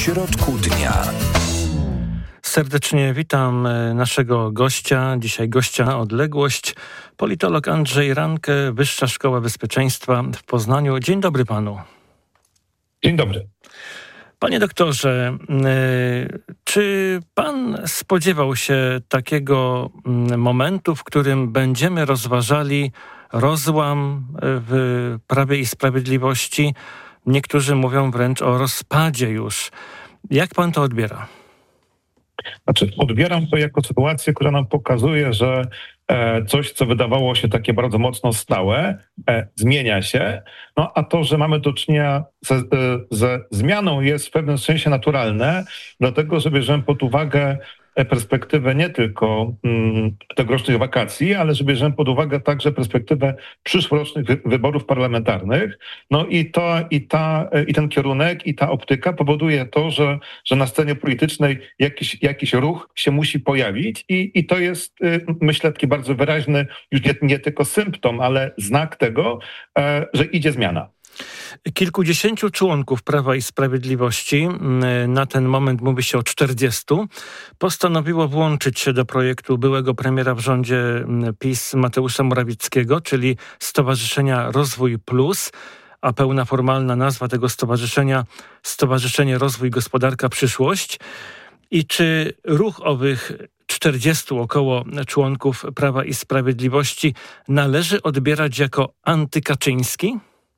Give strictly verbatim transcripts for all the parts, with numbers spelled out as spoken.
środku dnia. Serdecznie witam naszego gościa, dzisiaj gościa na odległość, politolog Andrzej Ranke, Wyższa Szkoła Bezpieczeństwa w Poznaniu. Dzień dobry panu. Dzień dobry. Panie doktorze, czy pan spodziewał się takiego momentu, w którym będziemy rozważali rozłam w Prawie i Sprawiedliwości? Niektórzy mówią wręcz o rozpadzie już. Jak pan to odbiera? Znaczy, odbieram to jako sytuację, która nam pokazuje, że e, coś, co wydawało się takie bardzo mocno stałe, e, zmienia się, no a to, że mamy do czynienia ze, e, ze zmianą, jest w pewnym sensie naturalne, dlatego że bierzemy pod uwagę perspektywę nie tylko mm, tegorocznych wakacji, ale że bierzemy pod uwagę także perspektywę przyszłorocznych wy- wyborów parlamentarnych. No i, to, i, ta, i ten kierunek, i ta optyka powoduje to, że, że na scenie politycznej jakiś, jakiś ruch się musi pojawić i, i to jest, y, myślę, taki bardzo wyraźny, już nie, nie tylko symptom, ale znak tego, e, że idzie zmiana. Kilkudziesięciu członków Prawa i Sprawiedliwości, na ten moment mówi się o czterdziestu, postanowiło włączyć się do projektu byłego premiera w rządzie PiS Mateusza Morawieckiego, czyli Stowarzyszenia Rozwój Plus, a pełna formalna nazwa tego stowarzyszenia Stowarzyszenie Rozwój Gospodarka Przyszłość. I czy ruch owych czterdziestu około członków Prawa i Sprawiedliwości należy odbierać jako antykaczyński?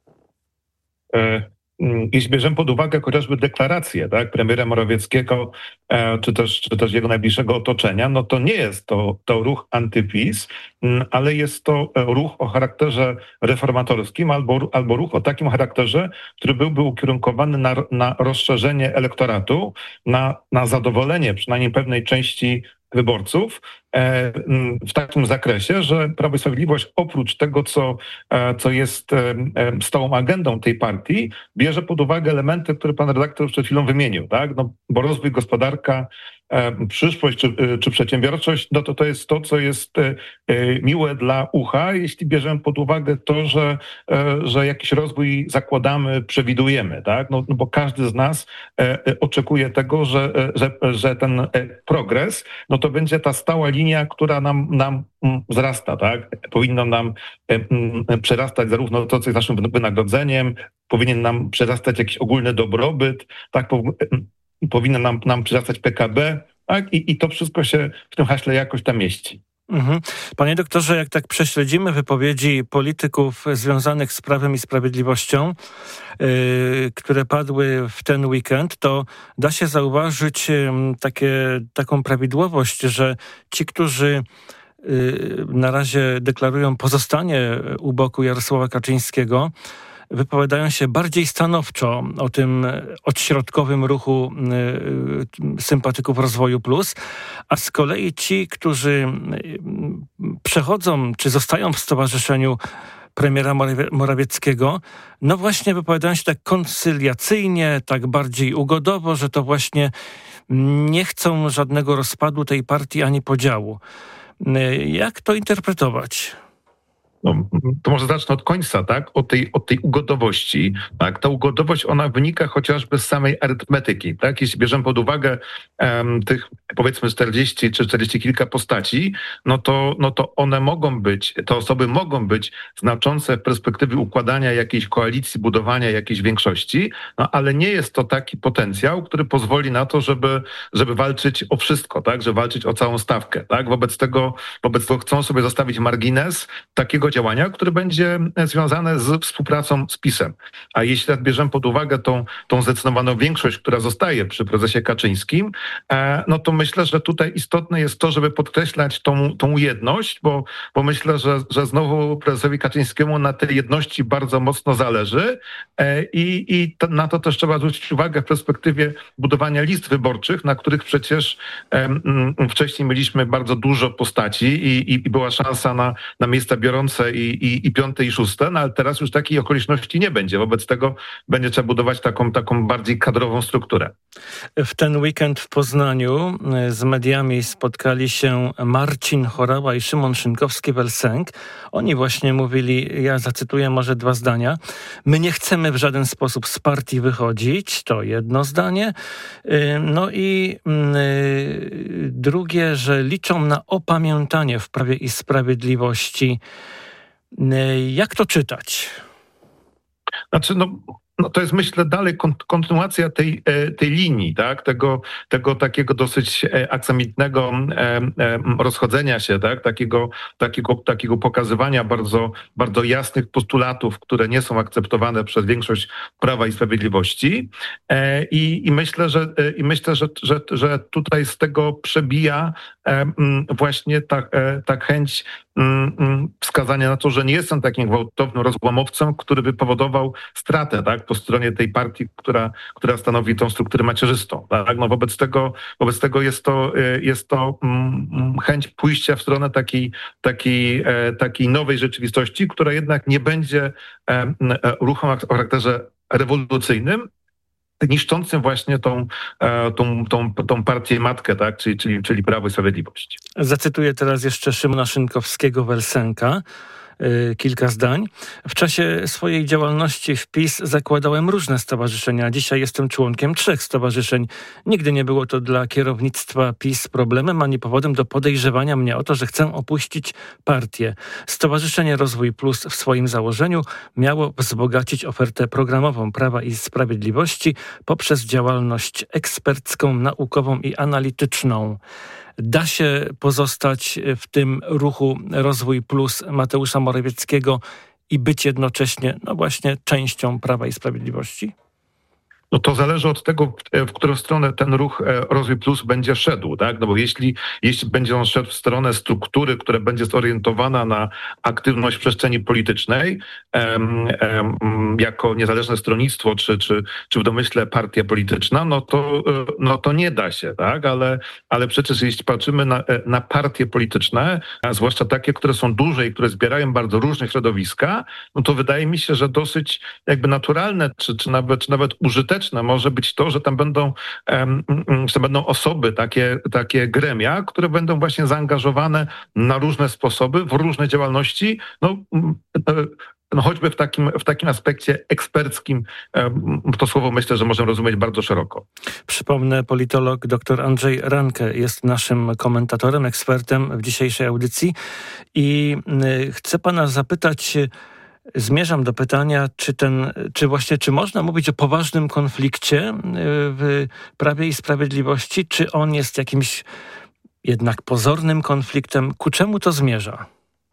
Jeśli bierzemy pod uwagę chociażby deklarację, tak, premiera Morawieckiego, czy też, czy też jego najbliższego otoczenia, no to nie jest to, to ruch antyPiS, ale jest to ruch o charakterze reformatorskim albo, albo ruch o takim charakterze, który byłby ukierunkowany na, na rozszerzenie elektoratu, na, na zadowolenie przynajmniej pewnej części wyborców w takim zakresie, że Prawo i Sprawiedliwość oprócz tego, co, co jest stałą agendą tej partii, bierze pod uwagę elementy, które pan redaktor przed chwilą wymienił, tak? No, bo rozwój, gospodarka, przyszłość czy, czy przedsiębiorczość, no to to jest to, co jest miłe dla ucha, jeśli bierzemy pod uwagę to, że, że jakiś rozwój zakładamy, przewidujemy, tak? No, no bo każdy z nas oczekuje tego, że, że, że ten progres, no to będzie ta stała linia, która nam, nam wzrasta, tak? Powinno nam przerastać zarówno to, co jest naszym wynagrodzeniem, powinien nam przerastać jakiś ogólny dobrobyt, tak? Powinno nam, nam przyrastać P K B, tak? I, I to wszystko się w tym haśle jakoś tam mieści. Mhm. Panie doktorze, jak tak prześledzimy wypowiedzi polityków związanych z Prawem i Sprawiedliwością, yy, które padły w ten weekend, to da się zauważyć yy, takie, taką prawidłowość, że ci, którzy yy, na razie deklarują pozostanie u boku Jarosława Kaczyńskiego, wypowiadają się bardziej stanowczo o tym odśrodkowym ruchu y, sympatyków Rozwoju Plus, a z kolei ci, którzy y, przechodzą czy zostają w stowarzyszeniu premiera Morawieckiego, no właśnie wypowiadają się tak koncyliacyjnie, tak bardziej ugodowo, że to właśnie nie chcą żadnego rozpadu tej partii ani podziału. Y, jak to interpretować? No, to może zacznę od końca, tak? Od tej, od tej ugodowości. Tak? Ta ugodowość, ona wynika chociażby z samej arytmetyki. Tak? Jeśli bierzemy pod uwagę um, tych, powiedzmy, czterdzieści czy czterdzieści kilka postaci, no to, no to one mogą być, te osoby mogą być znaczące w perspektywie układania jakiejś koalicji, budowania jakiejś większości, no ale nie jest to taki potencjał, który pozwoli na to, żeby, żeby walczyć o wszystko, tak? Żeby walczyć o całą stawkę. Tak? Wobec tego, wobec tego chcą sobie zostawić margines takiego działania, które będzie związane z współpracą z PiS-em. A jeśli tak bierzemy pod uwagę tą, tą zdecydowaną większość, która zostaje przy prezesie Kaczyńskim, no to myślę, że tutaj istotne jest to, żeby podkreślać tą, tą jedność, bo, bo myślę, że, że znowu prezesowi Kaczyńskiemu na tej jedności bardzo mocno zależy i, i to, na to też trzeba zwrócić uwagę w perspektywie budowania list wyborczych, na których przecież um, wcześniej mieliśmy bardzo dużo postaci i, i, i była szansa na, na miejsca biorące czwarte i, i, i piąte i szóste, no ale teraz już takiej okoliczności nie będzie. Wobec tego będzie trzeba budować taką, taką bardziej kadrową strukturę. W ten weekend w Poznaniu z mediami spotkali się Marcin Horała i Szymon Szynkowski-Welsenk. Oni właśnie mówili, ja zacytuję może dwa zdania: my nie chcemy w żaden sposób z partii wychodzić, to jedno zdanie. No i drugie, że liczą na opamiętanie w Prawie i Sprawiedliwości. Jak to czytać? Znaczy, no... No to jest, myślę, dalej kontynuacja tej, tej linii, tak? Tego, tego takiego dosyć aksamitnego rozchodzenia się, tak? Takiego, takiego, takiego pokazywania bardzo, bardzo jasnych postulatów, które nie są akceptowane przez większość Prawa i Sprawiedliwości. I, i myślę, że, i myślę że, że, że tutaj z tego przebija właśnie ta, ta chęć wskazania na to, że nie jestem takim gwałtownym rozłamowcem, który by powodował stratę, tak, po stronie tej partii, która, która stanowi tą strukturę macierzystą. Tak? No wobec tego, wobec tego jest to, jest to chęć pójścia w stronę takiej, takiej, takiej nowej rzeczywistości, która jednak nie będzie ruchem o charakterze rewolucyjnym, niszczącym właśnie tą, tą, tą, tą partię matkę, tak? czyli, czyli, czyli Prawo i Sprawiedliwość. Zacytuję teraz jeszcze Szymona Szynkowskiego-Welsenka. Kilka zdań. W czasie swojej działalności w PiS zakładałem różne stowarzyszenia. Dzisiaj jestem członkiem trzech stowarzyszeń. Nigdy nie było to dla kierownictwa PiS problemem ani powodem do podejrzewania mnie o to, że chcę opuścić partię. Stowarzyszenie Rozwój Plus w swoim założeniu miało wzbogacić ofertę programową Prawa i Sprawiedliwości poprzez działalność ekspercką, naukową i analityczną. Da się pozostać w tym ruchu Rozwój Plus Mateusza Morawieckiego i być jednocześnie, no właśnie, częścią Prawa i Sprawiedliwości? No to zależy od tego, w którą stronę ten ruch Rozwój Plus będzie szedł, tak? No bo jeśli, jeśli będzie on szedł w stronę struktury, która będzie zorientowana na aktywność w przestrzeni politycznej, em, em, jako niezależne stronnictwo, czy, czy, czy w domyśle partia polityczna, no to, no to nie da się, tak? Ale, ale przecież jeśli patrzymy na, na partie polityczne, a zwłaszcza takie, które są duże i które zbierają bardzo różne środowiska, no to wydaje mi się, że dosyć jakby naturalne, czy, czy nawet, czy nawet użyteczne może być to, że tam będą, że będą osoby, takie, takie gremia, które będą właśnie zaangażowane na różne sposoby, w różne działalności, no, no choćby w takim, w takim aspekcie eksperckim. To słowo myślę, że możemy rozumieć bardzo szeroko. Przypomnę, politolog dr Andrzej Ranke jest naszym komentatorem, ekspertem w dzisiejszej audycji i chcę pana zapytać, zmierzam do pytania, czy ten, czy właśnie, czy można mówić o poważnym konflikcie w Prawie i Sprawiedliwości, czy on jest jakimś jednak pozornym konfliktem? Ku czemu to zmierza?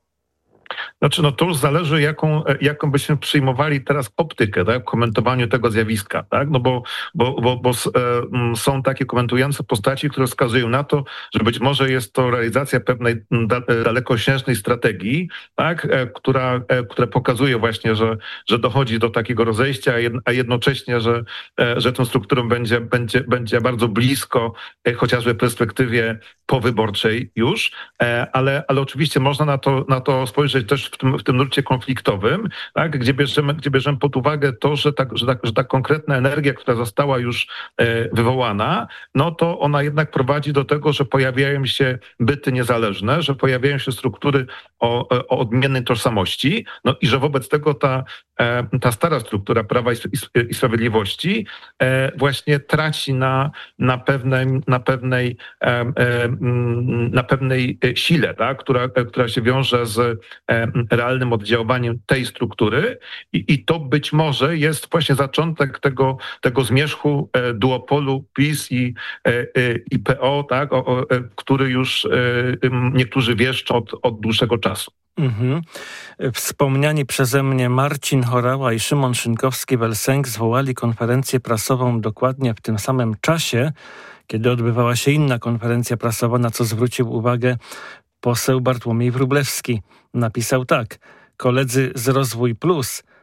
Znaczy, no to już zależy, jaką, jaką byśmy przyjmowali teraz optykę, tak, w komentowaniu tego zjawiska, tak, no bo, bo, bo, bo e, są takie komentujące postaci, które wskazują na to, że być może jest to realizacja pewnej da, dalekosiężnej strategii, tak, e, która, e, która pokazuje właśnie, że, że dochodzi do takiego rozejścia, a, jed, a jednocześnie, że, e, że tą strukturą będzie, będzie, będzie bardzo blisko, e, chociażby w perspektywie powyborczej już, e, ale, ale oczywiście można na to, na to spojrzeć też w tym, w tym nurcie konfliktowym, tak, gdzie, bierzemy, gdzie bierzemy pod uwagę to, że ta, że, ta, że ta konkretna energia, która została już e, wywołana, no to ona jednak prowadzi do tego, że pojawiają się byty niezależne, że pojawiają się struktury o, o odmiennej tożsamości, no i że wobec tego ta, e, ta stara struktura Prawa i, i, i Sprawiedliwości e, właśnie traci na, na pewnej, na pewnej, e, e, na pewnej sile, tak, która, która się wiąże z realnym oddziaływaniem tej struktury i, i to być może jest właśnie zaczątek tego, tego zmierzchu e, duopolu PiS i, e, i P O, tak, o, o, który już e, niektórzy wieszczą od, od dłuższego czasu. Mhm. Wspomniani przeze mnie Marcin Horała i Szymon Szynkowski-Welsenk zwołali konferencję prasową dokładnie w tym samym czasie, kiedy odbywała się inna konferencja prasowa, na co zwrócił uwagę poseł Bartłomiej Wróblewski. Napisał tak: koledzy z Rozwój Plus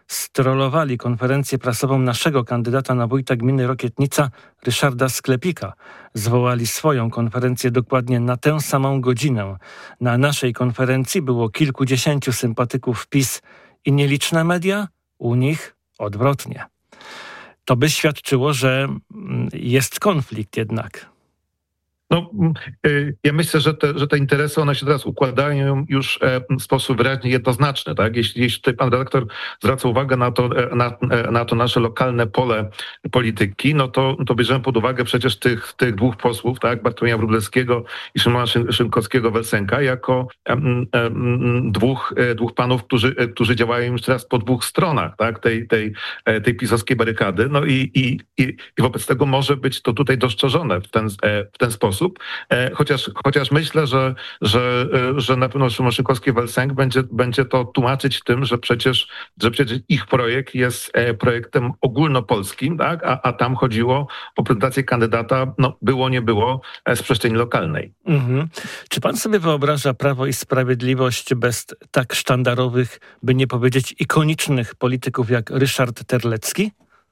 strollowali konferencję prasową naszego kandydata na wójta gminy Rokietnica, Ryszarda Sklepika. Zwołali swoją konferencję dokładnie na tę samą godzinę. Na naszej konferencji było kilkudziesięciu sympatyków PiS i nieliczne media, u nich odwrotnie. To by świadczyło, że jest konflikt jednak. No, ja myślę, że te, że te interesy, one się teraz układają już w sposób wyraźnie jednoznaczny, tak? Jeśli, jeśli tutaj pan redaktor zwraca uwagę na to, na, na to nasze lokalne pole polityki, no to, to bierzemy pod uwagę przecież tych, tych dwóch posłów, tak? Bartłomieja Wróblewskiego i Szymona Szynkowskiego-Welsenka jako um, um, dwóch, dwóch panów, którzy, którzy działają już teraz po dwóch stronach, tak? Tej, tej, tej pisowskiej barykady. No i, i, i, i wobec tego może być to tutaj dostrzeżone w ten, w ten sposób. Chociaż, chociaż myślę, że, że, że na pewno Szymon Szynkowski-Welsenk będzie, będzie to tłumaczyć tym, że przecież, że przecież ich projekt jest projektem ogólnopolskim, tak? a, a tam chodziło o prezentację kandydata, no było, nie było, z przestrzeni lokalnej. Mhm. Czy pan sobie wyobraża Prawo i Sprawiedliwość bez tak sztandarowych, by nie powiedzieć ikonicznych polityków jak Ryszard Terlecki?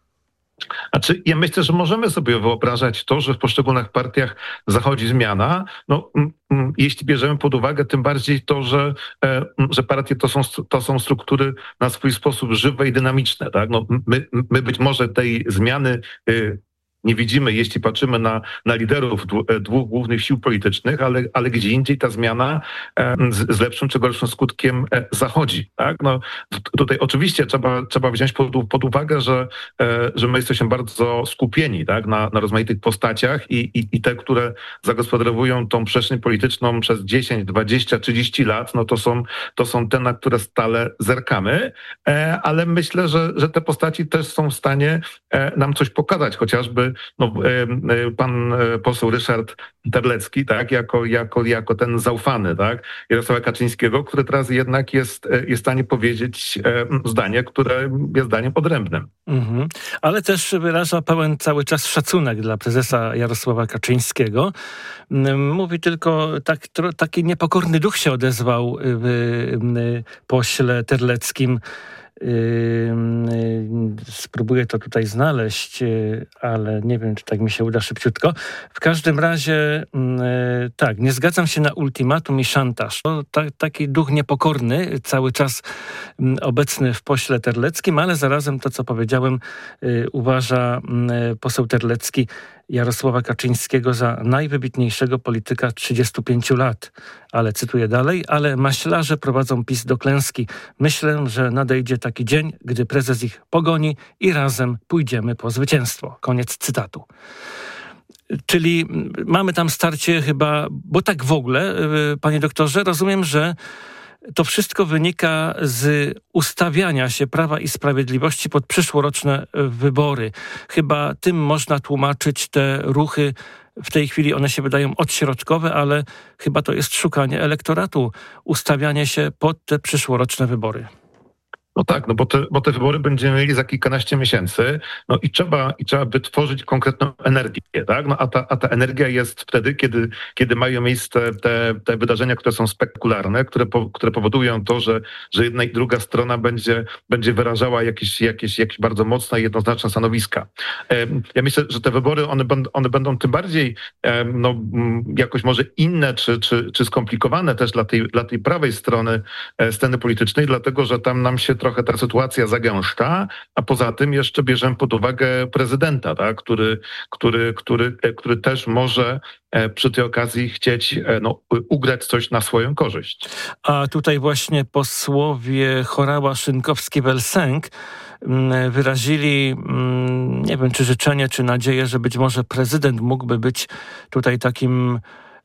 Znaczy, ja myślę, że możemy sobie wyobrażać to, że w poszczególnych partiach zachodzi zmiana. No, m, m, jeśli bierzemy pod uwagę tym bardziej to, że, e, że partie to są, to są struktury na swój sposób żywe i dynamiczne. Tak? No, my, my być może tej zmiany y, nie widzimy, jeśli patrzymy na, na liderów dwóch głównych sił politycznych, ale, ale gdzie indziej ta zmiana z, z lepszym czy gorszym skutkiem zachodzi. Tak? No, tutaj oczywiście trzeba, trzeba wziąć pod, pod uwagę, że, że my jesteśmy bardzo skupieni, tak? na, na rozmaitych postaciach i, i, i te, które zagospodarowują tą przestrzeń polityczną przez dziesięć, dwadzieścia, trzydzieści lat, no to są, to są te, na które stale zerkamy, ale myślę, że, że te postaci też są w stanie nam coś pokazać, chociażby no, pan poseł Ryszard Terlecki, tak, jako, jako, jako ten zaufany, tak, Jarosława Kaczyńskiego, który teraz jednak jest, jest w stanie powiedzieć zdanie, które jest zdaniem odrębnym. Mhm. Ale też wyraża pełen cały czas szacunek dla prezesa Jarosława Kaczyńskiego. Mówi tylko, tak, taki niepokorny duch się odezwał w pośle Terleckim. Spróbuję to tutaj znaleźć, ale nie wiem, czy tak mi się uda szybciutko. W każdym razie tak, nie zgadzam się na ultimatum i szantaż. To ta, taki duch niepokorny, cały czas obecny w pośle Terleckim, ale zarazem to, co powiedziałem, uważa poseł Terlecki Jarosława Kaczyńskiego za najwybitniejszego polityka trzydziestu pięciu lat. Ale cytuję dalej, ale maślarze prowadzą PiS do klęski. Myślę, że nadejdzie taki dzień, gdy prezes ich pogoni i razem pójdziemy po zwycięstwo. Koniec cytatu. Czyli mamy tam starcie chyba, bo tak w ogóle, panie doktorze, rozumiem, że to wszystko wynika z ustawiania się Prawa i Sprawiedliwości pod przyszłoroczne wybory. Chyba tym można tłumaczyć te ruchy. W tej chwili one się wydają odśrodkowe, ale chyba to jest szukanie elektoratu, ustawianie się pod te przyszłoroczne wybory. No tak, no bo te, bo te wybory będziemy mieli za kilkanaście miesięcy, no i trzeba, i trzeba wytworzyć konkretną energię, tak? No a ta, a ta energia jest wtedy, kiedy, kiedy mają miejsce te, te wydarzenia, które są spektakularne, które, po, które powodują to, że, że jedna i druga strona będzie, będzie wyrażała jakieś, jakieś, jakieś bardzo mocne i jednoznaczne stanowiska. Ja myślę, że te wybory, one, one będą tym bardziej no, jakoś może inne, czy, czy, czy skomplikowane też dla tej, dla tej prawej strony sceny politycznej, dlatego, że tam nam się trochę ta sytuacja zagęszcza, a poza tym jeszcze bierzemy pod uwagę prezydenta, tak, który, który, który, który też może przy tej okazji chcieć no, ugrać coś na swoją korzyść. A tutaj właśnie posłowie Horała, Szynkowski-Welsenk wyrazili, nie wiem, czy życzenie, czy nadzieję, że być może prezydent mógłby być tutaj takim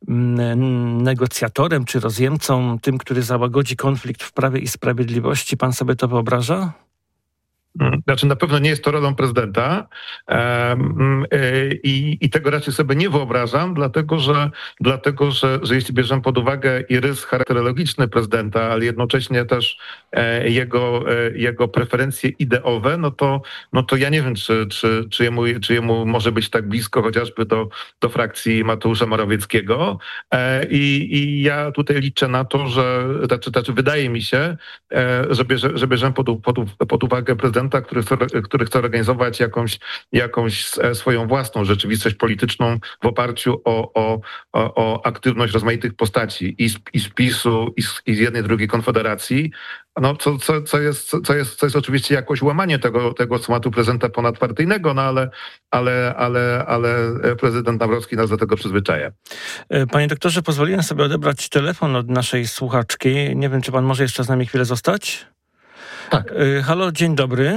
negocjatorem czy rozjemcą, tym, który załagodzi konflikt w Prawie i Sprawiedliwości. Pan sobie to wyobraża? Znaczy na pewno nie jest to rolą prezydenta um, i, i tego raczej sobie nie wyobrażam, dlatego że, dlatego, że, że jeśli bierzemy pod uwagę i rys charakterologiczny prezydenta, ale jednocześnie też e, jego, e, jego preferencje ideowe, no to, no to ja nie wiem, czy, czy, czy, jemu, czy jemu może być tak blisko chociażby do, do frakcji Mateusza Morawieckiego e, i, i ja tutaj liczę na to, że znaczy, znaczy wydaje mi się, e, że, bierze, że bierzemy pod, pod, pod uwagę prezydenta, który chce, który chce organizować jakąś, jakąś swoją własną rzeczywistość polityczną w oparciu o, o, o, o aktywność rozmaitych postaci i z, i z PiSu, i z, i z jednej, drugiej Konfederacji, no, co, co, co, jest, co, jest, co jest oczywiście jakoś łamanie tego, tego schematu prezydenta ponadpartyjnego, no ale, ale, ale, ale prezydent Nawrocki nas do tego przyzwyczaja. Panie doktorze, pozwoliłem sobie odebrać telefon od naszej słuchaczki. Nie wiem, czy pan może jeszcze z nami chwilę zostać? Tak. Halo, dzień dobry.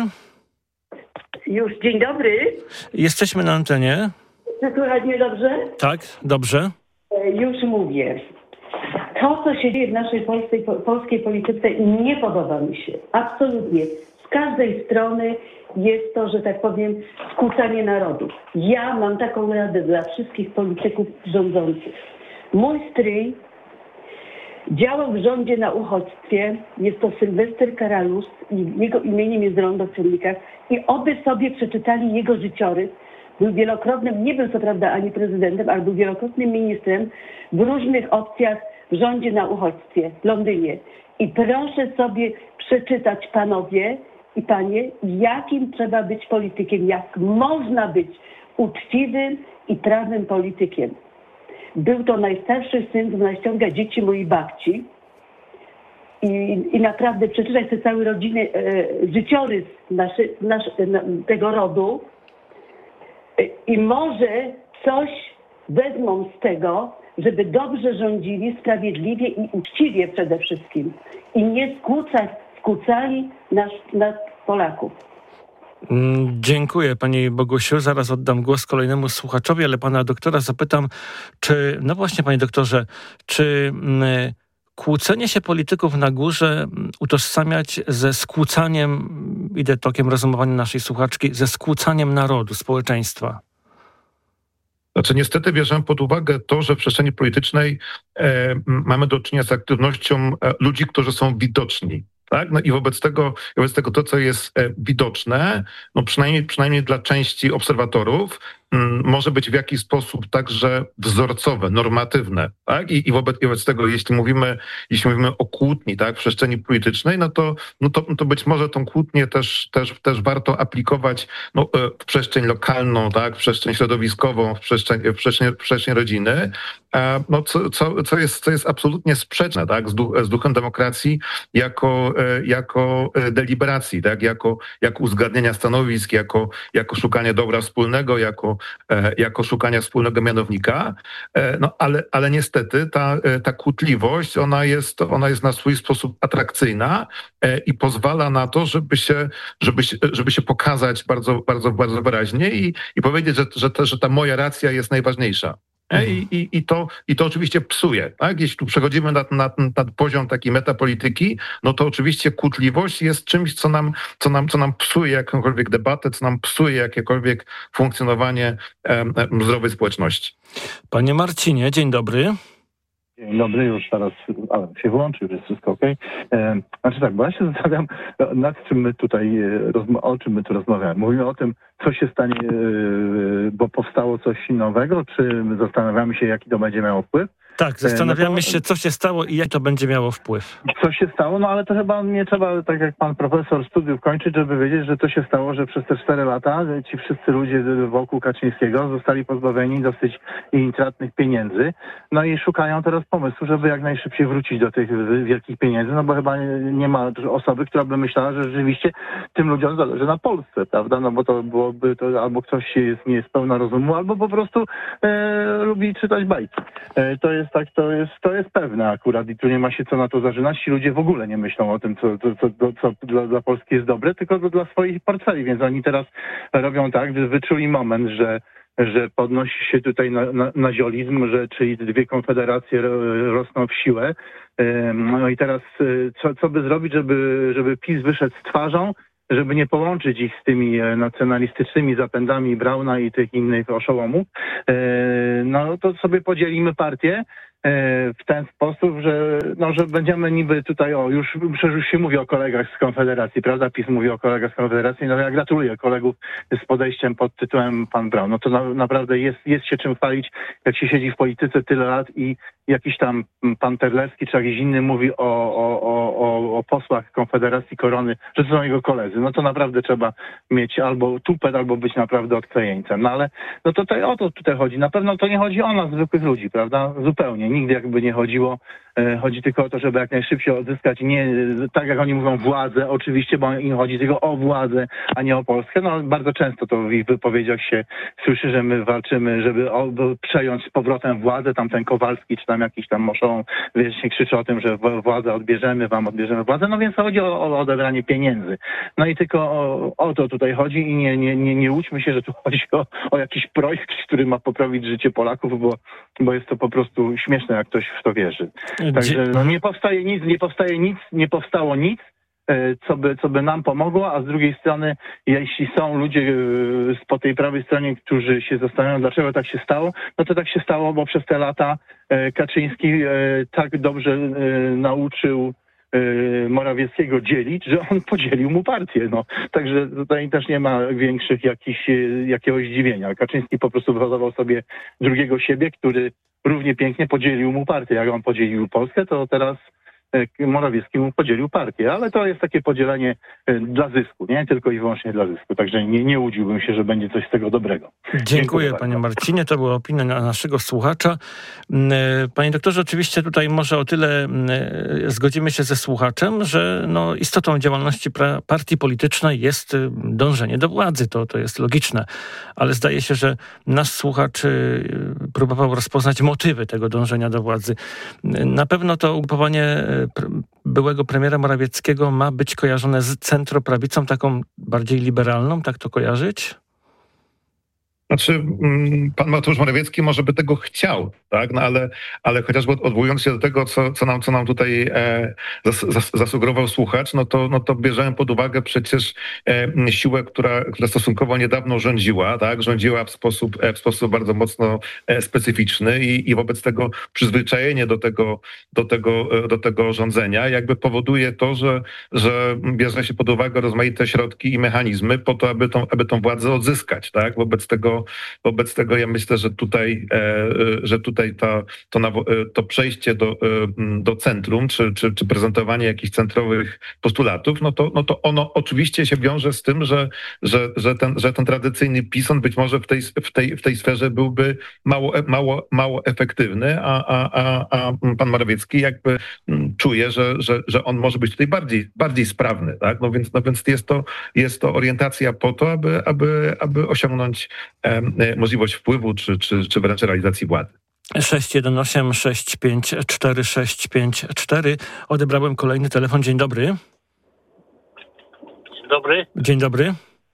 Już dzień dobry. Jesteśmy na antenie. Czy słychać mnie dobrze? Tak, dobrze. Już mówię. To, co się dzieje w naszej polskiej, polskiej polityce, nie podoba mi się. Absolutnie. Z każdej strony jest to, że tak powiem, skłócanie narodów. Ja mam taką radę dla wszystkich polityków rządzących. Mój stryj działał w rządzie na uchodźstwie. Jest to Sylwester Karalus i jego imieniem jest rondo w Czernikach. I oby sobie przeczytali jego życiorys. Był wielokrotnym, nie był co prawda ani prezydentem, ale był wielokrotnym ministrem w różnych opcjach w rządzie na uchodźstwie w Londynie. I proszę sobie przeczytać, panowie i panie, jakim trzeba być politykiem, jak można być uczciwym i prawym politykiem. Był to najstarszy syn, który ściąga dzieci mojej babci. I, i naprawdę przeczytać sobie cały rodziny, e, życiorys naszy, nasz, na, tego rodu e, i może coś wezmą z tego, żeby dobrze rządzili, sprawiedliwie i uczciwie przede wszystkim. I nie skłócać, skłócali nas, nas Polaków. Dziękuję pani Bogusiu. Zaraz oddam głos kolejnemu słuchaczowi, ale pana doktora zapytam, czy, no właśnie panie doktorze, czy mm, kłócenie się polityków na górze utożsamiać ze skłócaniem, idę tokiem rozumowania naszej słuchaczki, ze skłócaniem narodu, społeczeństwa? Znaczy niestety bierzemy pod uwagę to, że w przestrzeni politycznej e, mamy do czynienia z aktywnością e, ludzi, którzy są widoczni. Tak? No i wobec tego, wobec tego to, co jest e, widoczne, no przynajmniej, przynajmniej dla części obserwatorów, m, może być w jakiś sposób także wzorcowe, normatywne. Tak? I, i, wobec, i wobec tego, jeśli mówimy, jeśli mówimy o kłótni, tak, w przestrzeni politycznej, no to, no to, to być może tą kłótnię też, też, też warto aplikować no, e, w przestrzeń lokalną, tak, w przestrzeń środowiskową, w przestrzeń, w przestrzeń, w przestrzeń rodziny, e, no, co, co, co, jest, co jest absolutnie sprzeczne, tak, z, duch, z duchem demokracji jako jako deliberacji, tak? jako, jako uzgadniania stanowisk, jako, jako szukania dobra wspólnego, jako, jako szukania wspólnego mianownika. No, ale, ale niestety ta, ta kłótliwość, ona jest, ona jest na swój sposób atrakcyjna i pozwala na to, żeby się, żeby się, żeby się pokazać bardzo, bardzo, bardzo wyraźnie i, i powiedzieć, że, że, ta, że ta moja racja jest najważniejsza. I, i, i, to, I to oczywiście psuje. Tak? Jeśli tu przechodzimy na, na, na poziom takiej metapolityki, no to oczywiście kłótliwość jest czymś, co nam, co nam, co nam psuje jakąkolwiek debatę, co nam psuje jakiekolwiek funkcjonowanie em, zdrowej społeczności. Panie Marcinie, dzień dobry. Dzień dobry, już teraz ale się wyłączył, już jest wszystko okej. Okay. Znaczy tak, bo ja się zastanawiam, nad czym my tutaj, o czym my tu rozmawiamy. Mówimy o tym, co się stanie, bo powstało coś nowego, czy zastanawiamy się, jaki to będzie miało wpływ? Tak, zastanawiamy no to, się, co się stało i jak to będzie miało wpływ. Co się stało, no ale to chyba nie trzeba, tak jak pan profesor studiów kończyć, żeby wiedzieć, że to się stało, że przez te cztery lata ci wszyscy ludzie wokół Kaczyńskiego zostali pozbawieni dosyć intratnych pieniędzy, no i szukają teraz pomysłu, żeby jak najszybciej wrócić do tych wielkich pieniędzy, no bo chyba nie ma osoby, która by myślała, że rzeczywiście tym ludziom zależy na Polsce, prawda, no bo to byłoby to albo ktoś jest, nie jest pełna rozumu, albo po prostu e, lubi czytać bajki. E, to jest tak, to jest, to jest pewne akurat i tu nie ma się co na to zażynać. Ci ludzie w ogóle nie myślą o tym, co, co, co, co dla, dla Polski jest dobre, tylko dla swoich portfeli, więc oni teraz robią tak, wyczuli moment, że że podnosi się tutaj na, na, naziolizm, że czyli dwie konfederacje rosną w siłę. No i teraz co, co by zrobić, żeby, żeby PiS wyszedł z twarzą żeby nie połączyć ich z tymi nacjonalistycznymi zapędami Brauna i tych innych oszołomów, no to sobie podzielimy partię w ten sposób, że, no, że będziemy niby tutaj, o już, przecież już się mówi o kolegach z Konfederacji, prawda? PiS mówi o kolegach z Konfederacji, no ja gratuluję kolegów z podejściem pod tytułem pan Braun. No to na, naprawdę jest, jest się czym chwalić, jak się siedzi w polityce tyle lat i jakiś tam pan Terlecki czy jakiś inny mówi o, o, o, o, o posłach Konfederacji Korony, że to są jego koledzy. No to naprawdę trzeba mieć albo tupet, albo być naprawdę odklejeńcem. No ale no to tutaj o to tutaj chodzi. Na pewno to nie chodzi o nas, zwykłych ludzi, prawda? Zupełnie. Nigdy jakby nie chodziło. Chodzi tylko o to, żeby jak najszybciej odzyskać, nie tak jak oni mówią, władzę, oczywiście, bo im chodzi tylko o władzę, a nie o Polskę. No bardzo często to w ich wypowiedziach się słyszy, że my walczymy, żeby o, przejąć z powrotem władzę. Tam ten Kowalski, czy tam jakiś tam Moszą wiecznie krzyczy o tym, że władzę odbierzemy, wam odbierzemy władzę. No więc chodzi o, o odebranie pieniędzy. No i tylko o, o to tutaj chodzi i nie, nie, nie, nie łudźmy się, że tu chodzi o, o jakiś projekt, który ma poprawić życie Polaków, bo, bo jest to po prostu śmieszne, jak ktoś w to wierzy. Także no, nie powstaje nic, nie powstaje nic, nie powstało nic, co by, co by nam pomogło, a z drugiej strony, jeśli są ludzie po tej prawej stronie, którzy się zastanawiają, dlaczego tak się stało, no to tak się stało, bo przez te lata Kaczyński tak dobrze nauczył Morawieckiego dzielić, że on podzielił mu partię. No. Także tutaj też nie ma większych jakichś, jakiegoś zdziwienia. Kaczyński po prostu wyhodował sobie drugiego siebie, który równie pięknie podzielił mu partię. Jak on podzielił Polskę, to teraz Morawiecki mu podzielił partię, ale to jest takie podzielenie dla zysku, nie tylko i wyłącznie dla zysku. Także nie, nie łudziłbym się, że będzie coś z tego dobrego. Dziękuję, Dziękuję panie Marcinie. To była opinia naszego słuchacza. Panie doktorze, oczywiście tutaj może o tyle zgodzimy się ze słuchaczem, że no, istotą działalności pra- partii politycznej jest dążenie do władzy. To, to jest logiczne. Ale zdaje się, że nasz słuchacz próbował rozpoznać motywy tego dążenia do władzy. Na pewno to ugrupowanie byłego premiera Morawieckiego ma być kojarzone z centroprawicą, taką bardziej liberalną, tak to kojarzyć? Znaczy, pan Mateusz Morawiecki może by tego chciał, tak? No ale, ale chociażby odwołując się do tego, co, co, nam, co nam tutaj e, zas, zas, zasugerował słuchacz, no to, no to bierzemy pod uwagę przecież e, siłę, która, która stosunkowo niedawno rządziła, tak? Rządziła w sposób, e, w sposób bardzo mocno e, specyficzny i, i wobec tego przyzwyczajenie do tego, do tego, do tego rządzenia jakby powoduje to, że, że bierze się pod uwagę rozmaite środki i mechanizmy po to, aby tą, aby tą władzę odzyskać, tak? Wobec tego Wobec tego ja myślę, że tutaj, że tutaj to, to, to przejście do, do centrum, czy, czy, czy prezentowanie jakichś centrowych postulatów, no to, no to ono oczywiście się wiąże z tym, że, że, że, ten, że ten tradycyjny PiS, on być może w tej, w tej, w tej sferze byłby mało, mało, mało efektywny, a, a, a, a pan Morawiecki jakby czuje, że, że, że on może być tutaj bardziej, bardziej sprawny, tak? No więc, no więc jest to, jest to orientacja po to, aby, aby, aby osiągnąć możliwość wpływu, czy, czy, czy wręcz realizacji władzy. sześć jeden osiem sześć pięć cztery sześć pięć cztery. Odebrałem kolejny telefon. Dzień dobry. Dzień dobry. Dzień dobry.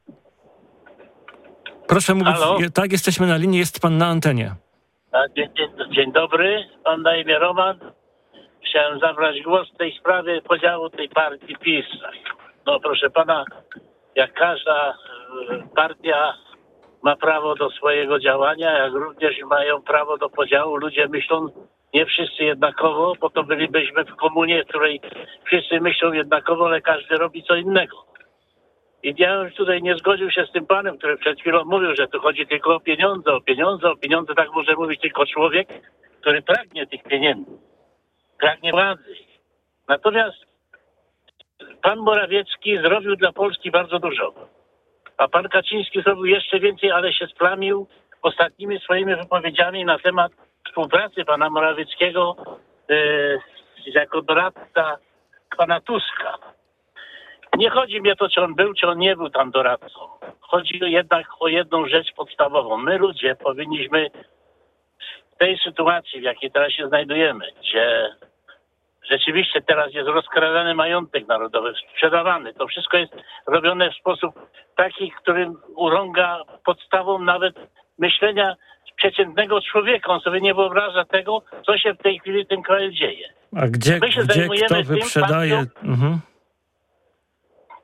Proszę mówić. Halo? Tak, jesteśmy na linii, jest pan na antenie. Dzień, dzień, dzień dobry, pan na imię Roman. Chciałem zabrać głos w tej sprawie podziału tej partii PiS. No proszę pana, jak każda partia ma prawo do swojego działania, jak również mają prawo do podziału. Ludzie myślą nie wszyscy jednakowo, bo to bylibyśmy w komunie, w której wszyscy myślą jednakowo, ale każdy robi co innego. I ja już tutaj nie zgodził się z tym panem, który przed chwilą mówił, że tu chodzi tylko o pieniądze, o pieniądze, o pieniądze. Tak może mówić tylko człowiek, który pragnie tych pieniędzy, pragnie władzy. Natomiast pan Morawiecki zrobił dla Polski bardzo dużo. A pan Kaczyński zrobił jeszcze więcej, ale się splamił ostatnimi swoimi wypowiedziami na temat współpracy pana Morawieckiego yy, jako doradca pana Tuska. Nie chodzi mi o to, czy on był, czy on nie był tam doradcą. Chodzi jednak o jedną rzecz podstawową. My ludzie powinniśmy w tej sytuacji, w jakiej teraz się znajdujemy, gdzie rzeczywiście teraz jest rozkradany majątek narodowy, sprzedawany. To wszystko jest robione w sposób taki, który urąga podstawą nawet myślenia przeciętnego człowieka. On sobie nie wyobraża tego, co się w tej chwili w tym kraju dzieje. A gdzie, My się gdzie zajmujemy kto wyprzedaje... Tym, mhm.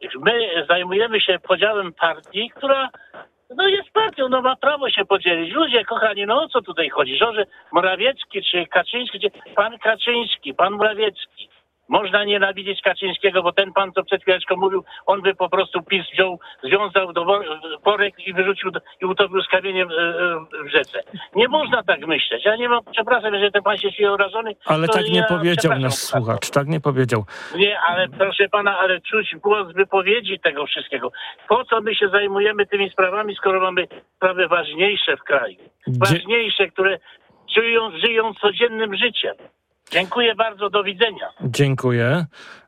my zajmujemy się podziałem partii, która no jest partią, no ma prawo się podzielić. Ludzie, kochani, no o co tutaj chodzi? Że Morawiecki czy Kaczyński, czy pan Kaczyński, pan Morawiecki. Można nienawidzieć Kaczyńskiego, bo ten pan, co przed chwileczką mówił, on by po prostu PiS wziął, związał do worek i wyrzucił do, i utopił z kamieniem w rzece. Nie można tak myśleć. Ja nie mam, przepraszam, jeżeli ten pan się czuje urażony. Ale tak nie ja, powiedział nasz słuchacz, tak nie powiedział. Nie, ale proszę pana, ale czuć głos wypowiedzi tego wszystkiego. Po co my się zajmujemy tymi sprawami, skoro mamy sprawy ważniejsze w kraju? Ważniejsze, które żyją, żyją codziennym życiem. Dziękuję bardzo, do widzenia. Dziękuję.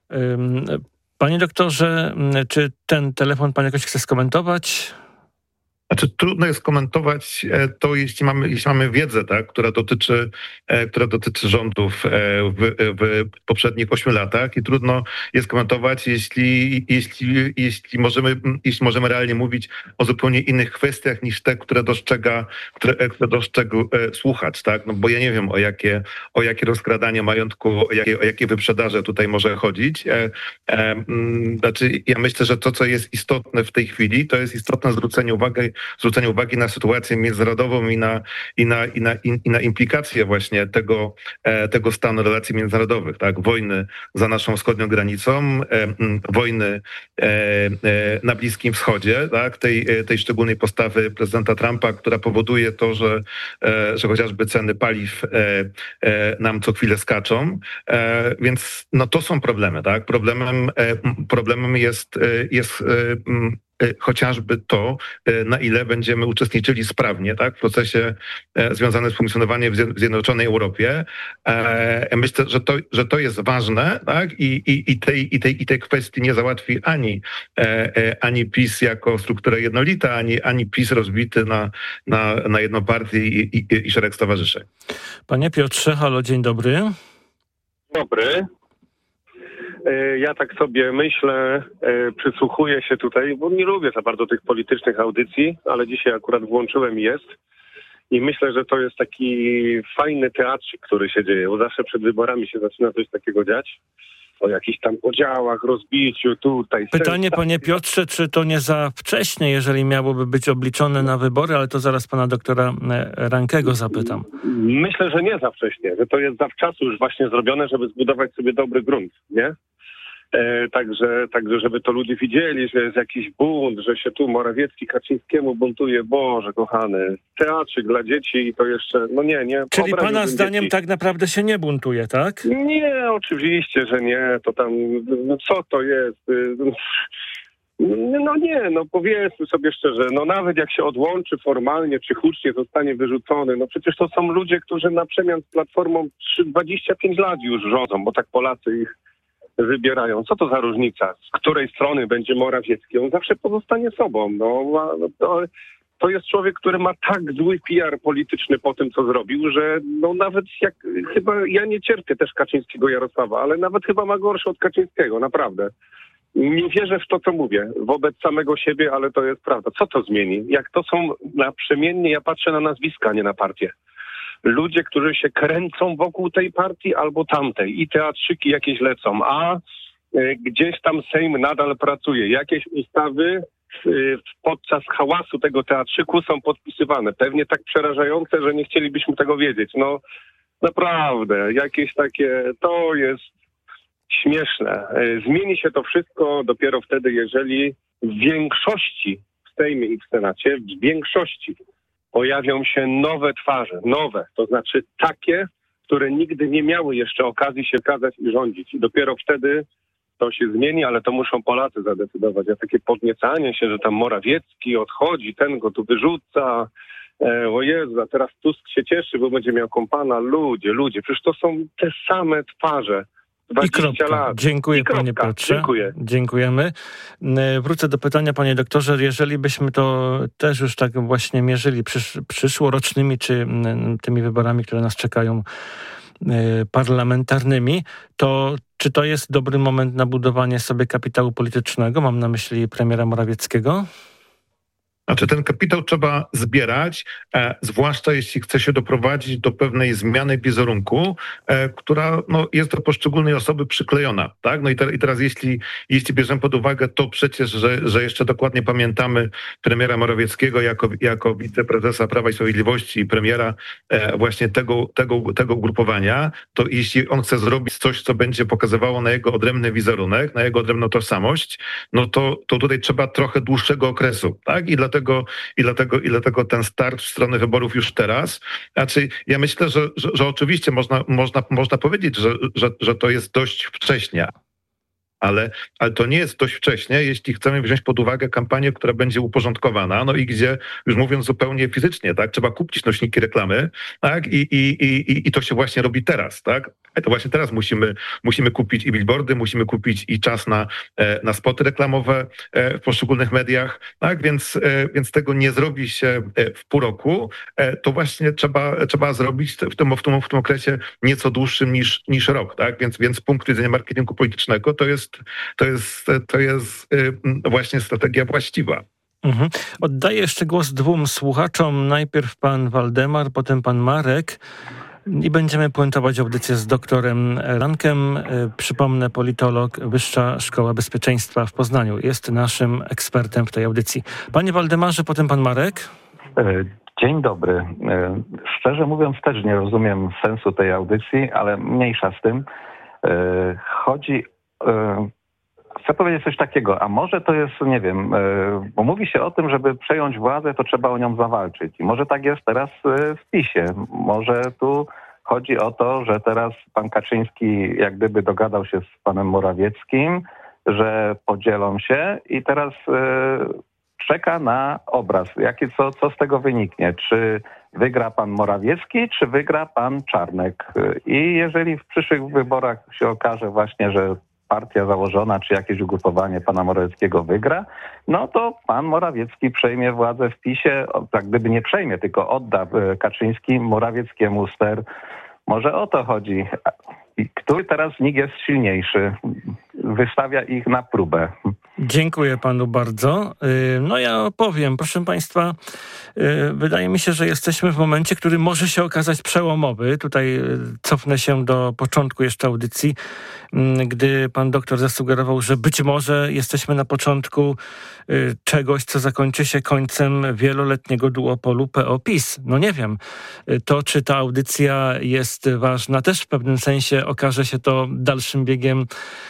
Panie doktorze, czy ten telefon pan jakoś chce skomentować? Znaczy, trudno jest komentować to, jeśli mamy, jeśli mamy wiedzę, tak, która dotyczy, która dotyczy rządów w, w poprzednich ośmiu latach i trudno jest komentować, jeśli, jeśli, jeśli, możemy, jeśli możemy realnie mówić o zupełnie innych kwestiach niż te, które dostrzega, które, które dostrzegł słuchacz, tak? No bo ja nie wiem, o jakie, o jakie rozkradanie majątku, o jakie, o jakie wyprzedaże tutaj może chodzić. Znaczy, ja myślę, że to, co jest istotne w tej chwili, to jest istotne zwrócenie uwagi zwrócenie uwagi na sytuację międzynarodową i na, i na, i na, i na implikacje właśnie tego, tego stanu relacji międzynarodowych, tak? Wojny za naszą wschodnią granicą, wojny na Bliskim Wschodzie, tak? Tej, tej szczególnej postawy prezydenta Trumpa, która powoduje to, że, że chociażby ceny paliw nam co chwilę skaczą. Więc no to są problemy, tak? Problemem, problemem jest, jest chociażby to, na ile będziemy uczestniczyli sprawnie, tak, w procesie związanym z funkcjonowaniem w Zjednoczonej Europie. Myślę, że to, że to jest ważne, tak, i, i, i, tej, i, tej, i tej kwestii nie załatwi ani, ani PiS jako struktura jednolita, ani, ani PiS rozbity na, na, na jedną partię i, i, i szereg stowarzyszeń. Panie Piotrze, halo, dzień dobry. Dobry. Ja tak sobie myślę, przysłuchuję się tutaj, bo nie lubię za bardzo tych politycznych audycji, ale dzisiaj akurat włączyłem i jest. I myślę, że to jest taki fajny teatrzyk, który się dzieje, bo zawsze przed wyborami się zaczyna coś takiego dziać. O jakichś tam podziałach, rozbiciu, tutaj... Pytanie, panie Piotrze, czy to nie za wcześnie, jeżeli miałoby być obliczone na wybory, ale to zaraz pana doktora Rankego zapytam. Myślę, że nie za wcześnie, że to jest zawczasu już właśnie zrobione, żeby zbudować sobie dobry grunt, nie? E, także, także, żeby to ludzie widzieli, że jest jakiś bunt, że się tu Morawiecki Kaczyńskiemu buntuje. Boże kochany, teatrzyk dla dzieci i to jeszcze, no nie, nie. Czyli pana zdaniem dzieci. Tak naprawdę się nie buntuje, tak? Nie, oczywiście, że nie, to tam, no co to jest? No nie, no powiedzmy sobie szczerze, no nawet jak się odłączy formalnie, czy hucznie zostanie wyrzucony, no przecież to są ludzie, którzy na przemian z Platformą dwadzieścia pięć lat już rządzą, bo tak Polacy ich wybierają. Co to za różnica? Z której strony będzie Morawiecki? On zawsze pozostanie sobą. No, to, to jest człowiek, który ma tak zły P R polityczny po tym, co zrobił, że no nawet jak chyba, ja nie cierpię też Kaczyńskiego Jarosława, ale nawet chyba ma gorszy od Kaczyńskiego, naprawdę. Nie wierzę w to, co mówię, wobec samego siebie, ale to jest prawda. Co to zmieni? Jak to są naprzemiennie, ja patrzę na nazwiska, nie na partię. Ludzie, którzy się kręcą wokół tej partii albo tamtej i teatrzyki jakieś lecą, a y, gdzieś tam Sejm nadal pracuje. Jakieś ustawy y, podczas hałasu tego teatrzyku są podpisywane. Pewnie tak przerażające, że nie chcielibyśmy tego wiedzieć. No naprawdę, jakieś takie, to jest śmieszne. Y, zmieni się to wszystko dopiero wtedy, jeżeli w większości w Sejmie i w Senacie, w większości pojawią się nowe twarze, nowe, to znaczy takie, które nigdy nie miały jeszcze okazji się kazać i rządzić. I dopiero wtedy to się zmieni, ale to muszą Polacy zadecydować. A takie podniecanie się, że tam Morawiecki odchodzi, ten go tu wyrzuca, e, o Jezu, a teraz Tusk się cieszy, bo będzie miał kompana. Ludzie, ludzie, przecież to są te same twarze. I kropka. Lat. Dziękuję, I panie Piotrze. Dziękuję. Dziękujemy. Wrócę do pytania, panie doktorze. Jeżeli byśmy to też już tak właśnie mierzyli przysz, przyszłorocznymi, czy tymi wyborami, które nas czekają, parlamentarnymi, to czy to jest dobry moment na budowanie sobie kapitału politycznego? Mam na myśli premiera Morawieckiego. Znaczy ten kapitał trzeba zbierać, e, zwłaszcza jeśli chce się doprowadzić do pewnej zmiany wizerunku, e, która no, jest do poszczególnej osoby przyklejona. Tak? No i, te, i teraz jeśli, jeśli bierzemy pod uwagę to przecież, że, że jeszcze dokładnie pamiętamy premiera Morawieckiego jako, jako wiceprezesa Prawa i Sprawiedliwości i premiera e, właśnie tego, tego, tego ugrupowania, to jeśli on chce zrobić coś, co będzie pokazywało na jego odrębny wizerunek, na jego odrębną tożsamość, no to, to tutaj trzeba trochę dłuższego okresu. Tak? I dlatego Dlatego, i, dlatego, I dlatego ten start w stronę wyborów już teraz. Znaczy, ja myślę, że, że, że oczywiście można, można, można powiedzieć, że, że, że to jest dość wcześnie. Ale, ale to nie jest dość wcześnie, jeśli chcemy wziąć pod uwagę kampanię, która będzie uporządkowana, no i gdzie, już mówiąc zupełnie fizycznie, tak, trzeba kupić nośniki reklamy, tak, i, i, i, i to się właśnie robi teraz, tak. To właśnie teraz musimy, musimy kupić i billboardy, musimy kupić i czas na, na spoty reklamowe w poszczególnych mediach, tak, więc, więc tego nie zrobi się w pół roku, to właśnie trzeba, trzeba zrobić w tym, w tym, w tym okresie nieco dłuższym niż, niż rok, tak, więc, więc z punktu widzenia marketingu politycznego to jest To jest, to jest właśnie strategia właściwa. Mhm. Oddaję jeszcze głos dwóm słuchaczom. Najpierw pan Waldemar, potem pan Marek. I będziemy puentować audycję z doktorem Rankiem. Przypomnę, politolog, Wyższa Szkoła Bezpieczeństwa w Poznaniu. Jest naszym ekspertem w tej audycji. Panie Waldemarze, potem pan Marek. Dzień dobry. Szczerze mówiąc, też nie rozumiem sensu tej audycji, ale mniejsza z tym. Chodzi Chcę powiedzieć coś takiego, a może to jest, nie wiem, bo mówi się o tym, żeby przejąć władzę, to trzeba o nią zawalczyć. I może tak jest teraz w PiSie. Może tu chodzi o to, że teraz pan Kaczyński jak gdyby dogadał się z panem Morawieckim, że podzielą się i teraz czeka na obraz. Jakie, co, co z tego wyniknie? Czy wygra pan Morawiecki, czy wygra pan Czarnek? I jeżeli w przyszłych wyborach się okaże właśnie, że partia założona, czy jakieś ugrupowanie pana Morawieckiego wygra, no to pan Morawiecki przejmie władzę w PiSie, tak gdyby nie przejmie, tylko odda Kaczyński Morawieckiemu ster. Może o to chodzi. Który teraz z nich jest silniejszy? Wystawia ich na próbę. Dziękuję panu bardzo. No ja powiem, proszę państwa, wydaje mi się, że jesteśmy w momencie, który może się okazać przełomowy. Tutaj cofnę się do początku jeszcze audycji, gdy pan doktor zasugerował, że być może jesteśmy na początku czegoś, co zakończy się końcem wieloletniego duopolu P O PiS. No nie wiem. To, czy ta audycja jest ważna, też w pewnym sensie okaże się to dalszym biegiem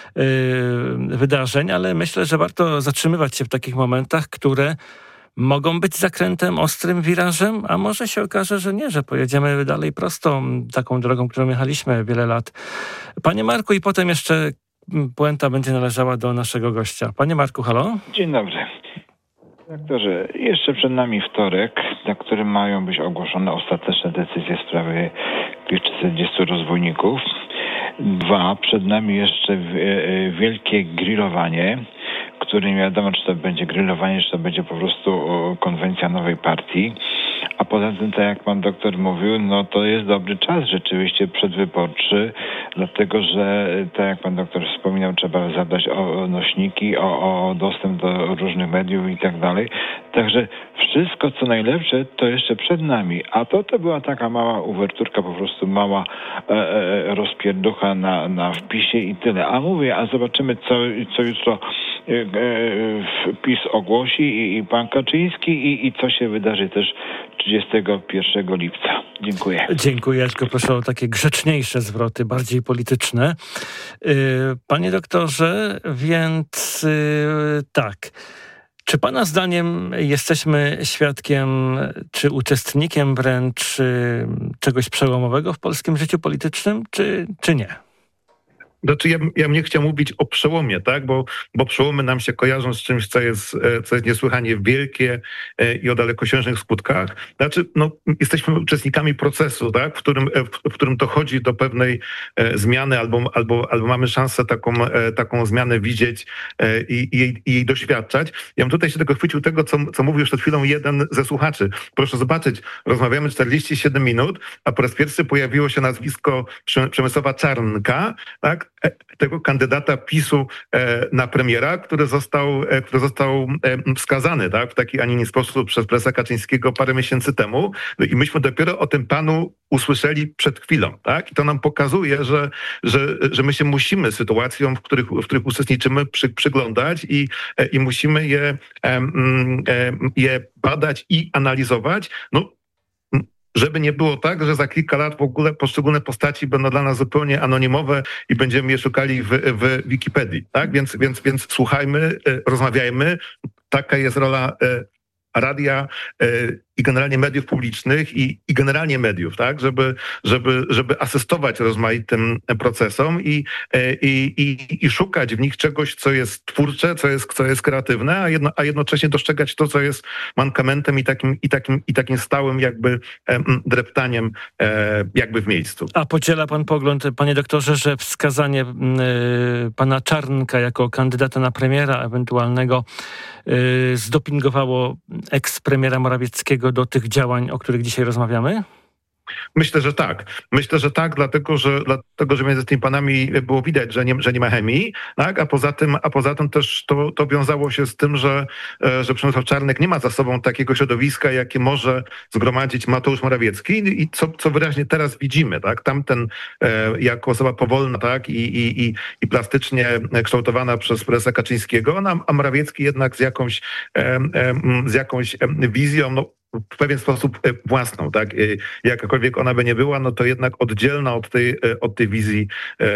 wydarzeń, ale myślę, że warto zatrzymywać się w takich momentach, które mogą być zakrętem, ostrym wirażem, a może się okaże, że nie, że pojedziemy dalej prosto taką drogą, którą jechaliśmy wiele lat. Panie Marku, i potem jeszcze puenta będzie należała do naszego gościa. Panie Marku, halo? Dzień dobry. Doktorze, jeszcze przed nami wtorek, na którym mają być ogłoszone ostateczne decyzje w sprawie czterdziestu rozbójników. Dwa, przed nami jeszcze wielkie grillowanie, które nie wiadomo, czy to będzie grillowanie, czy to będzie po prostu konwencja nowej partii. A poza tym, tak jak pan doktor mówił, no to jest dobry czas rzeczywiście przedwyborczy, dlatego że, tak jak pan doktor wspominał, trzeba zadbać o nośniki, o, o dostęp do różnych mediów i tak dalej. Także wszystko, co najlepsze, to jeszcze przed nami. A to to była taka mała uwerturka, po prostu mała e, e, rozpierducha na, na wpisie i tyle. A mówię, a zobaczymy, co, co jutro e, e, PiS ogłosi i, i pan Kaczyński i, i co się wydarzy też trzydziestego pierwszego lipca. Dziękuję. Dziękuję. Ja tylko proszę o takie grzeczniejsze zwroty, bardziej polityczne. Panie doktorze, więc tak. Czy pana zdaniem jesteśmy świadkiem, czy uczestnikiem wręcz czegoś przełomowego w polskim życiu politycznym, czy, czy nie? Znaczy ja, ja nie chciał mówić o przełomie, tak? Bo, bo przełomy nam się kojarzą z czymś, co jest, co jest niesłychanie wielkie i o dalekosiężnych skutkach. Znaczy, no, jesteśmy uczestnikami procesu, tak? W którym, w, w którym dochodzi do pewnej zmiany albo, albo, albo mamy szansę taką, taką zmianę widzieć i, i, i jej doświadczać. Ja bym tutaj się tego chwycił tego, co, co mówił już przed chwilą jeden ze słuchaczy. Proszę zobaczyć, rozmawiamy czterdzieści siedem minut, a po raz pierwszy pojawiło się nazwisko Przemysława Czarnka, tak? tego kandydata PiSu na premiera, który został, który został wskazany, tak, w taki, a nie inny sposób przez prezesa Kaczyńskiego parę miesięcy temu. No i myśmy dopiero o tym panu usłyszeli przed chwilą, tak? I to nam pokazuje, że, że, że my się musimy sytuacjom, w których, w których uczestniczymy, przy, przyglądać i, i musimy je, je badać i analizować. No, żeby nie było tak, że za kilka lat w ogóle poszczególne postaci będą dla nas zupełnie anonimowe i będziemy je szukali w, w Wikipedii, tak? Więc, więc, więc słuchajmy, rozmawiajmy. Taka jest rola radia i generalnie mediów publicznych i, i generalnie mediów, tak, żeby, żeby, żeby asystować rozmaitym procesom i, i, i, i szukać w nich czegoś, co jest twórcze, co jest, co jest kreatywne, a, jedno, a jednocześnie dostrzegać to, co jest mankamentem i takim, i takim, i takim stałym jakby dreptaniem jakby w miejscu. A podziela pan pogląd, panie doktorze, że wskazanie y, pana Czarnka jako kandydata na premiera ewentualnego y, zdopingowało eks-premiera Morawieckiego do tych działań, o których dzisiaj rozmawiamy? Myślę, że tak. Myślę, że tak, dlatego, że dlatego, że między tymi panami było widać, że nie, że nie ma chemii, tak? A poza tym, a poza tym też to, to wiązało się z tym, że, że Przemysław Czarnek nie ma za sobą takiego środowiska, jakie może zgromadzić Mateusz Morawiecki i co, co wyraźnie teraz widzimy, tak? Tamten e, jako osoba powolna, tak? I, i, i, i plastycznie kształtowana przez prezesa Kaczyńskiego, a Morawiecki jednak z jakąś, e, e, z jakąś wizją, no, w pewien sposób własną, tak? Jakakolwiek ona by nie była, no to jednak oddzielna od tej, od tej wizji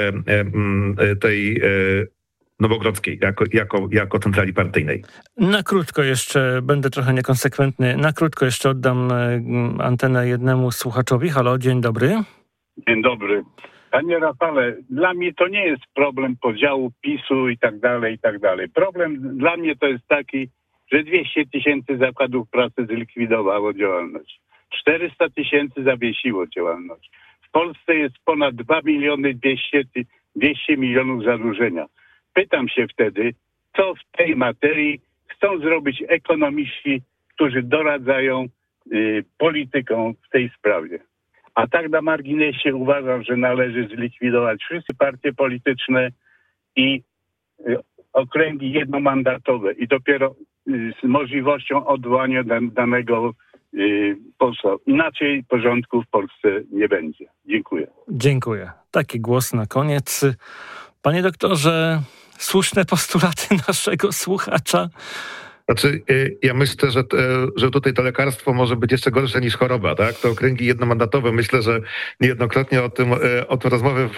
tej nowogrodzkiej, jako, jako, jako centrali partyjnej. Na krótko jeszcze, będę trochę niekonsekwentny, na krótko jeszcze oddam antenę jednemu słuchaczowi. Halo, dzień dobry. Dzień dobry. Panie Rafale, dla mnie to nie jest problem podziału PiSu i tak dalej, i tak dalej. Problem dla mnie to jest taki, że dwieście tysięcy zakładów pracy zlikwidowało działalność. czterysta tysięcy zawiesiło działalność. W Polsce jest ponad dwa miliony dwieście milionów zadłużenia. Pytam się wtedy, co w tej materii chcą zrobić ekonomiści, którzy doradzają y, politykom w tej sprawie. A tak na marginesie uważam, że należy zlikwidować wszystkie partie polityczne i y, okręgi jednomandatowe i dopiero z możliwością odwołania dan- danego y, posła. Inaczej porządku w Polsce nie będzie. Dziękuję. Dziękuję. Taki głos na koniec. Panie doktorze, słuszne postulaty naszego słuchacza. Znaczy, ja myślę, że, że tutaj to lekarstwo może być jeszcze gorsze niż choroba, tak? To okręgi jednomandatowe, myślę, że niejednokrotnie o tym, o tym rozmowy w,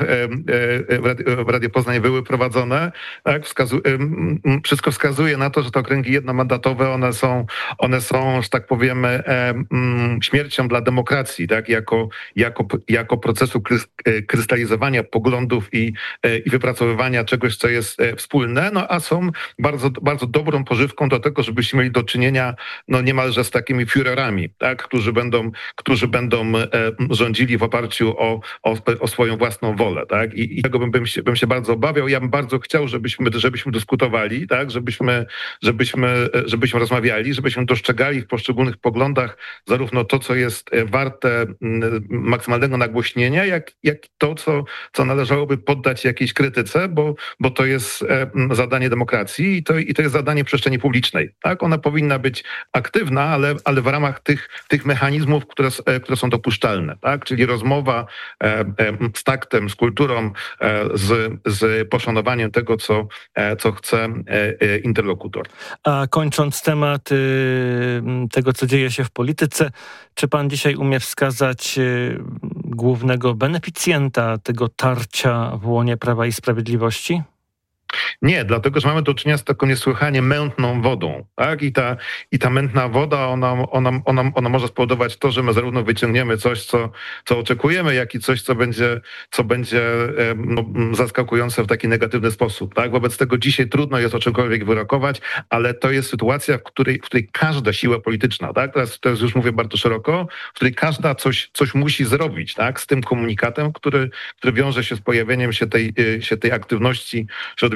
w Radio Poznań były prowadzone, tak? Wskazu, wszystko wskazuje na to, że te okręgi jednomandatowe, one są, one są, że tak powiem, śmiercią dla demokracji, tak? Jako, jako, jako procesu krystalizowania poglądów i, i wypracowywania czegoś, co jest wspólne, no a są bardzo, bardzo dobrą pożywką do tego, żebyśmy mieli do czynienia no niemalże z takimi Führerami, tak, którzy będą, którzy będą e, rządzili w oparciu o, o, o swoją własną wolę, tak, i, i tego bym, bym, się, bym się bardzo obawiał. Ja bym bardzo chciał, żebyśmy, żebyśmy dyskutowali, tak, żebyśmy, żebyśmy, żebyśmy rozmawiali, żebyśmy dostrzegali w poszczególnych poglądach zarówno to, co jest warte maksymalnego nagłośnienia, jak, jak to, co, co należałoby poddać jakiejś krytyce, bo, bo to jest zadanie demokracji i to, i to jest zadanie przestrzeni publicznej. Tak, ona powinna być aktywna, ale, ale w ramach tych, tych mechanizmów, które, które są dopuszczalne, tak? Czyli rozmowa e, e, z taktem, z kulturą, e, z, z poszanowaniem tego, co, e, co chce e, interlokutor. A kończąc temat y, tego, co dzieje się w polityce, czy pan dzisiaj umie wskazać y, głównego beneficjenta tego tarcia w łonie Prawa i Sprawiedliwości? Nie, dlatego, że mamy do czynienia z taką niesłychanie mętną wodą, tak? I ta, i ta mętna woda, ona, ona, ona, ona może spowodować to, że my zarówno wyciągniemy coś, co, co oczekujemy, jak i coś, co będzie, co będzie no, zaskakujące w taki negatywny sposób, tak? Wobec tego dzisiaj trudno jest o czymkolwiek wyrokować, ale to jest sytuacja, w której, w której każda siła polityczna, tak? Teraz, teraz już mówię bardzo szeroko, w której każda coś, coś musi zrobić, tak? Z tym komunikatem, który, który wiąże się z pojawieniem się tej, się tej aktywności środowiska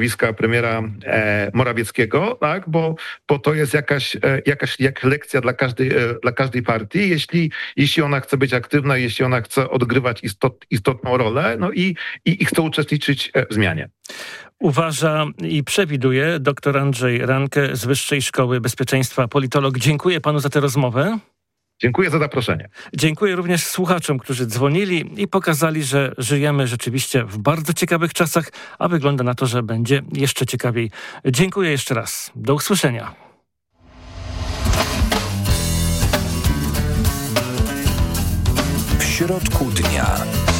środowiska premiera e, Morawieckiego, tak? Bo, bo to jest jakaś, e, jakaś jak lekcja dla każdej, e, dla każdej partii, jeśli, jeśli ona chce być aktywna, jeśli ona chce odgrywać istot, istotną rolę, no i, i, i chce uczestniczyć w zmianie. Uważa i przewiduje dr Andrzej Ranke z Wyższej Szkoły Bezpieczeństwa, politolog. Dziękuję panu za tę rozmowę. Dziękuję za zaproszenie. Dziękuję również słuchaczom, którzy dzwonili i pokazali, że żyjemy rzeczywiście w bardzo ciekawych czasach, a wygląda na to, że będzie jeszcze ciekawiej. Dziękuję jeszcze raz. Do usłyszenia. W środku dnia.